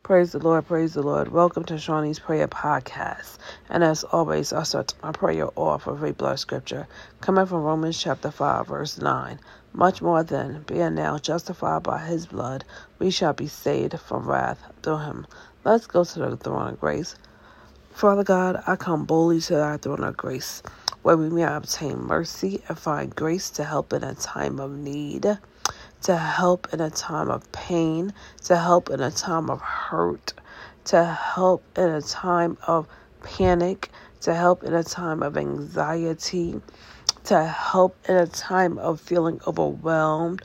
Praise the Lord, praise the Lord. Welcome to Shawnee's Prayer Podcast. And as always, I start my prayer off with a blood scripture coming from Romans chapter 5, verse 9. Much more then, being now justified by his blood, we shall be saved from wrath through him. Let's go to the throne of grace. Father God, I come boldly to thy throne of grace, where we may obtain mercy and find grace to help in a time of need, to help in a time of pain, to help in a time of hurt, to help in a time of panic, to help in a time of anxiety, to help in a time of feeling overwhelmed,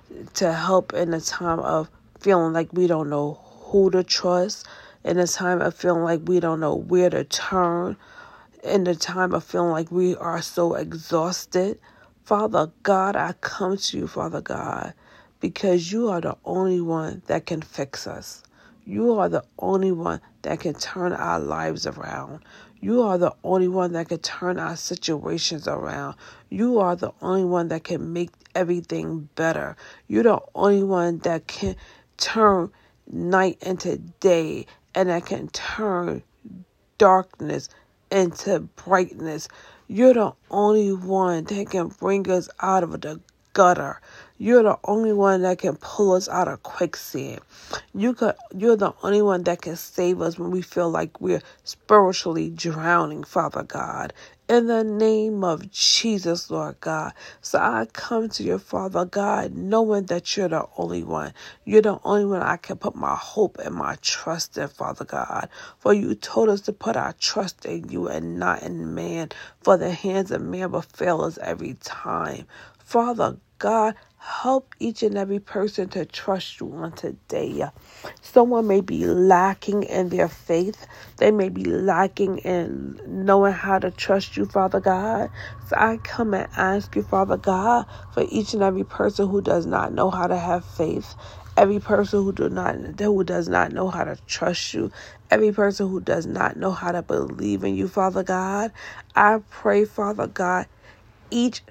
to help in a time of feeling like we don't know who to trust, in a time of feeling like we don't know where to turn, in the time of feeling like we are so exhausted. Father God, I come to you, Father God, because you are the only one that can fix us. You are the only one that can turn our lives around. You are the only one that can turn our situations around. You are the only one that can make everything better. You're the only one that can turn night into day and that can turn darkness into brightness. You're the only one that can bring us out of the gutter. You're the only one that can pull us out of quicksand. You're the only one that can save us when we feel like we're spiritually drowning, Father God. In the name of Jesus, Lord God. So I come to you, Father God, knowing that you're the only one. You're the only one I can put my hope and my trust in, Father God. For you told us to put our trust in you and not in man. For the hands of man will fail us every time. Father God, help each and every person to trust you on today. Someone may be lacking in their faith. They may be lacking in knowing how to trust you, Father God. So I come and ask you, Father God, for each and every person who does not know how to have faith, every person who does not know how to trust you, every person who does not know how to believe in you, Father God. I pray, Father God, each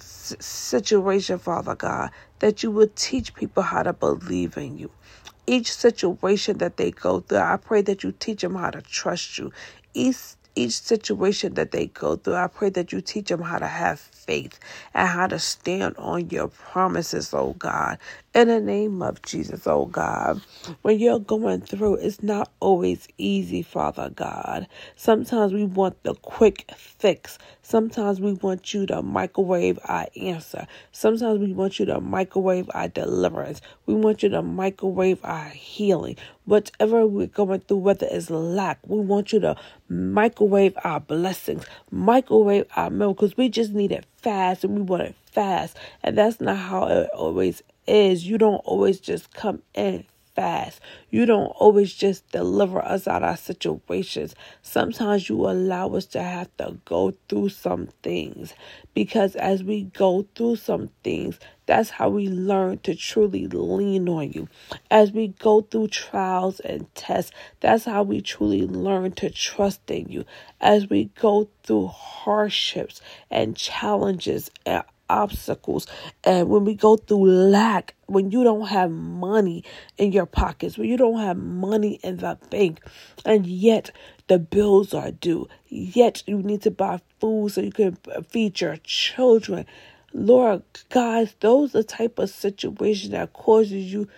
situation, Father God, that you would teach people how to believe in you. Each situation that they go through, I pray that you teach them how to trust you. Each situation that they go through, I pray that you teach them how to have faith and how to stand on your promises, oh God. In the name of Jesus, oh God. When you're going through, it's not always easy, Father God. Sometimes we want the quick fix. Sometimes we want you to microwave our answer. Sometimes we want you to microwave our deliverance. We want you to microwave our healing. Whatever we're going through, whether it's lack, we want you to microwave our blessings, microwave our miracles. We just need it fast and we want it fast. And that's not how it always is. You don't always just come in fast. You don't always just deliver us out of our situations. Sometimes you allow us to have to go through some things, because as we go through some things, that's how we learn to truly lean on you. As we go through trials and tests, that's how we truly learn to trust in you. As we go through hardships and challenges and obstacles, and when we go through lack, when you don't have money in your pockets, when you don't have money in the bank, and yet the bills are due, yet you need to buy food so you can feed your children. Lord God, those are the type of situation that forces you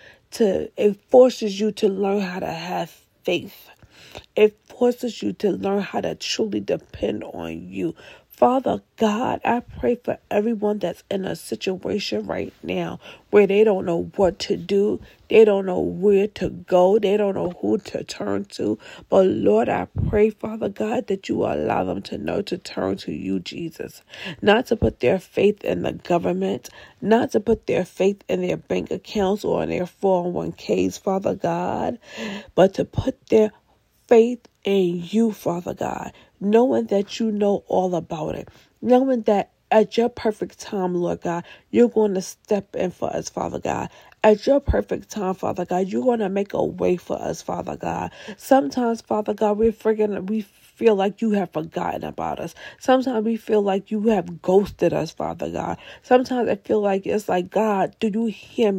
to learn how to have faith. It forces you to learn how to truly depend on you. Father God, I pray for everyone that's in a situation right now where they don't know what to do. They don't know where to go. They don't know who to turn to. But Lord, I pray, Father God, that you allow them to know to turn to you, Jesus. Not to put their faith in the government, not to put their faith in their bank accounts or in their 401ks, Father God, but to put their faith in you, Father God, knowing that you know all about it, knowing that at your perfect time, Lord God, you're going to step in for us, Father God. At your perfect time, Father God, you're going to make a way for us, Father God. Sometimes, Father God, we feel like you have forgotten about us. Sometimes we feel like you have ghosted us, Father God. Sometimes I feel like it's like, God, do you hear me?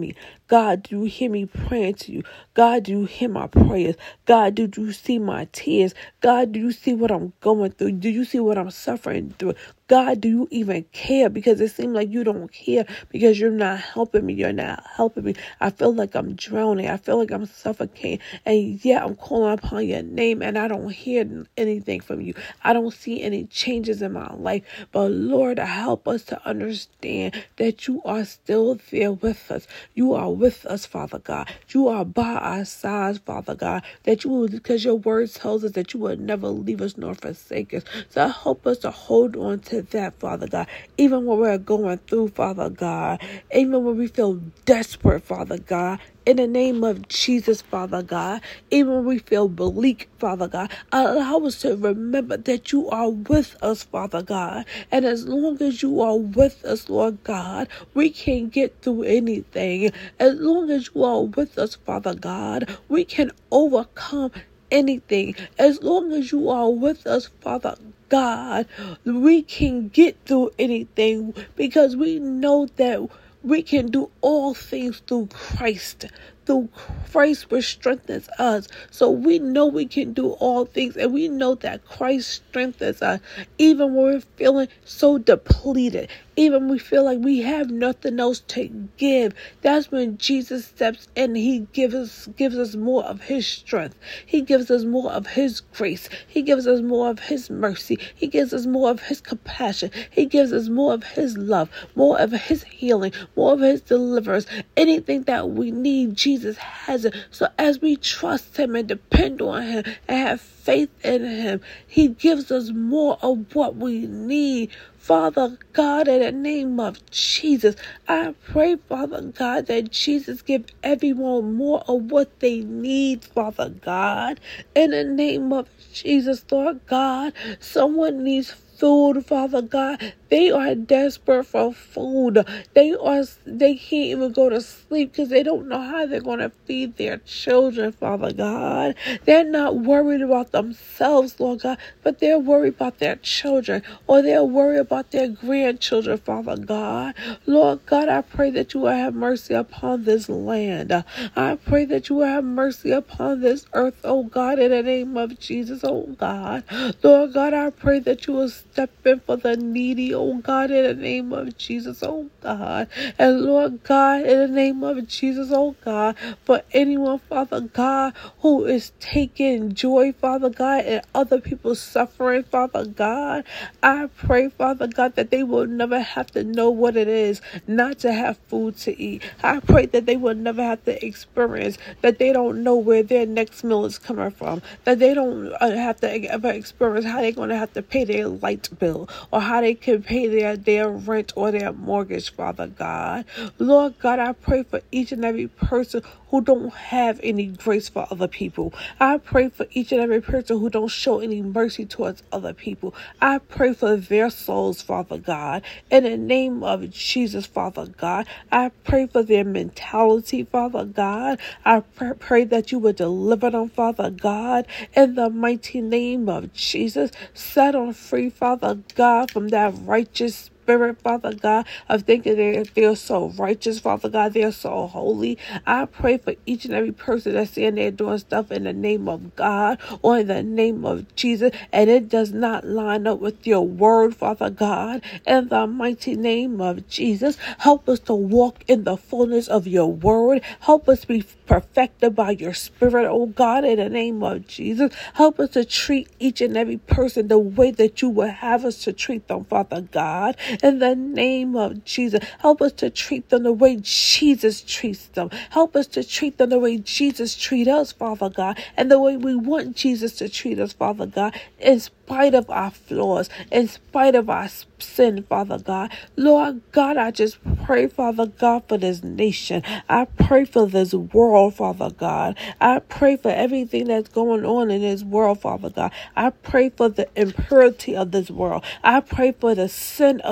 God, do you hear me praying to you? God, do you hear my prayers? God, do you see my tears? God, do you see what I'm going through? Do you see what I'm suffering through? God, do you even care? Because it seems like you don't care because you're not helping me. You're not helping me. I feel like I'm drowning. I feel like I'm suffocating. And yet I'm calling upon your name and I don't hear anything from you. I don't see any changes in my life. But Lord, help us to understand that you are still there with us. You are with us, Father God. You are by our sides, Father God. Because your word tells us that you will never leave us nor forsake us. So help us to hold on to that, Father God, even when we're going through, Father God, even when we feel desperate, Father God, in the name of Jesus, Father God, even when we feel bleak, Father God, allow us to remember that you are with us, Father God, and as long as you are with us, Lord God, we can get through anything. As long as you are with us, Father God, we can overcome anything. As long as you are with us, Father God, we can get through anything because we know that we can do all things through Christ. Through Christ which strengthens us. So we know we can do all things, and we know that Christ strengthens us even when we're feeling so depleted. Even when we feel like we have nothing else to give. That's when Jesus steps in. He gives us more of his strength. He gives us more of his grace. He gives us more of his mercy. He gives us more of his compassion. He gives us more of his love, more of his healing, more of his deliverance. Anything that we need, Jesus has it. So as we trust him and depend on him and have faith in him, he gives us more of what we need. Father God, in the name of Jesus, I pray, Father God, that Jesus give everyone more of what they need, Father God. In the name of Jesus, Lord God, someone needs food, Father God. They are desperate for food. They can't even go to sleep because they don't know how they're going to feed their children, Father God. They're not worried about themselves, Lord God, but they're worried about their children, or they're worried about their grandchildren, Father God. Lord God, I pray that you will have mercy upon this land. I pray that you will have mercy upon this earth, oh God, in the name of Jesus, oh God. Lord God, I pray that you will step in for the needy, oh God, in the name of Jesus, oh God. And Lord God, in the name of Jesus, oh God, for anyone, Father God, who is taking joy, Father God, in other people's suffering, Father God, I pray, Father God, that they will never have to know what it is not to have food to eat. I pray that they will never have to experience that they don't know where their next meal is coming from, that they don't have to ever experience how they're going to have to pay their light bill, or how they can pay their rent or their mortgage, Father God. Lord God, I pray for each and every person who don't have any grace for other people. I pray for each and every person who don't show any mercy towards other people. I pray for their souls, Father God. In the name of Jesus, Father God, I pray for their mentality, Father God. I pray that you would deliver them, Father God. In the mighty name of Jesus, set them free, Father God, from that righteous spirit, Father God, of thinking they're so righteous, Father God, they're so holy. I pray for each and every person that's saying they're doing stuff in the name of God or in the name of Jesus, and it does not line up with your word, Father God. In the mighty name of Jesus, help us to walk in the fullness of your word. Help us be perfected by your spirit, oh God, in the name of Jesus. Help us to treat each and every person the way that you would have us to treat them, Father God. In the name of Jesus, help us to treat them the way Jesus treats them. Help us to treat them the way Jesus treats us, Father God, and the way we want Jesus to treat us, Father God, in spite of our flaws, in spite of our sin, Father God. Lord God, I just pray, Father God, for this nation. I pray for this world, Father God. I pray for everything that's going on in this world, Father God. I pray for the impurity of this world. I pray for the sin of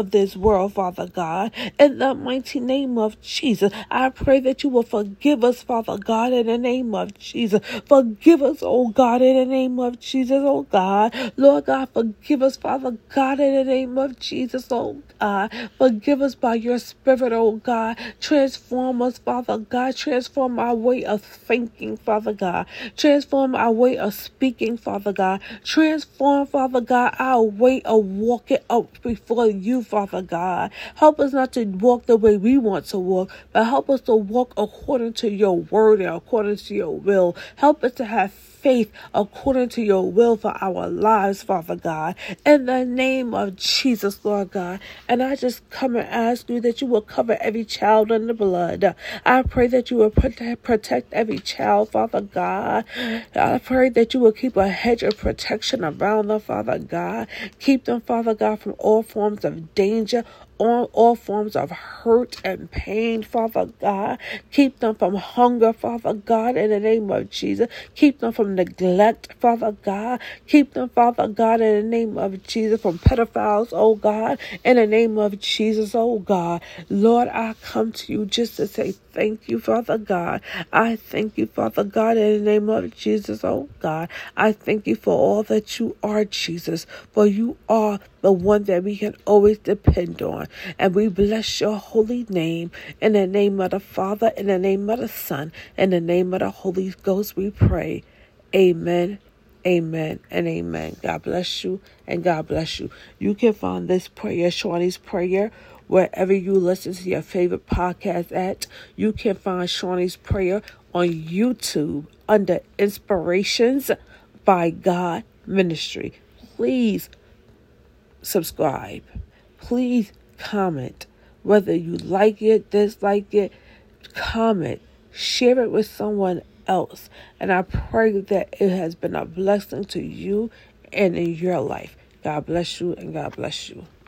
of this world, Father God. In the mighty name of Jesus, I pray that you will forgive us, Father God, in the name of Jesus. Forgive us, oh God, in the name of Jesus, oh God. Lord God, forgive us, Father God, in the name of Jesus, oh God. Forgive us by your Spirit, oh God. Transform us, Father God. Transform our way of thinking, Father God. Transform our way of speaking, Father God. Transform, Father God, our way of walking up before you, Father God. Help us not to walk the way we want to walk, but help us to walk according to your word and according to your will. Help us to have faith according to your will for our lives, Father God. In the name of Jesus, Lord God. And I just come and ask you that you will cover every child in the blood. I pray that you will protect every child, Father God. I pray that you will keep a hedge of protection around them, Father God. Keep them, Father God, from all forms of danger, all forms of hurt and pain, Father God. Keep them from hunger, Father God, in the name of Jesus. Keep them from neglect, Father God. Keep them, Father God, in the name of Jesus, from pedophiles, oh God, in the name of Jesus, oh God. Lord, I come to you just to say thank you, Father God. I thank you, Father God, in the name of Jesus, oh God. I thank you for all that you are, Jesus, for you are the one that we can always depend on. And we bless your holy name. In the name of the Father, in the name of the Son, in the name of the Holy Ghost, we pray. Amen, amen, and amen. God bless you, and God bless you. You can find this prayer, Shawnee's Prayer, wherever you listen to your favorite podcast at. You can find Shawnee's Prayer on YouTube under Inspirations by God Ministry. Please subscribe. Please comment. Whether you like it, dislike it, comment. Share it with someone else. And I pray that it has been a blessing to you and in your life. God bless you, and God bless you.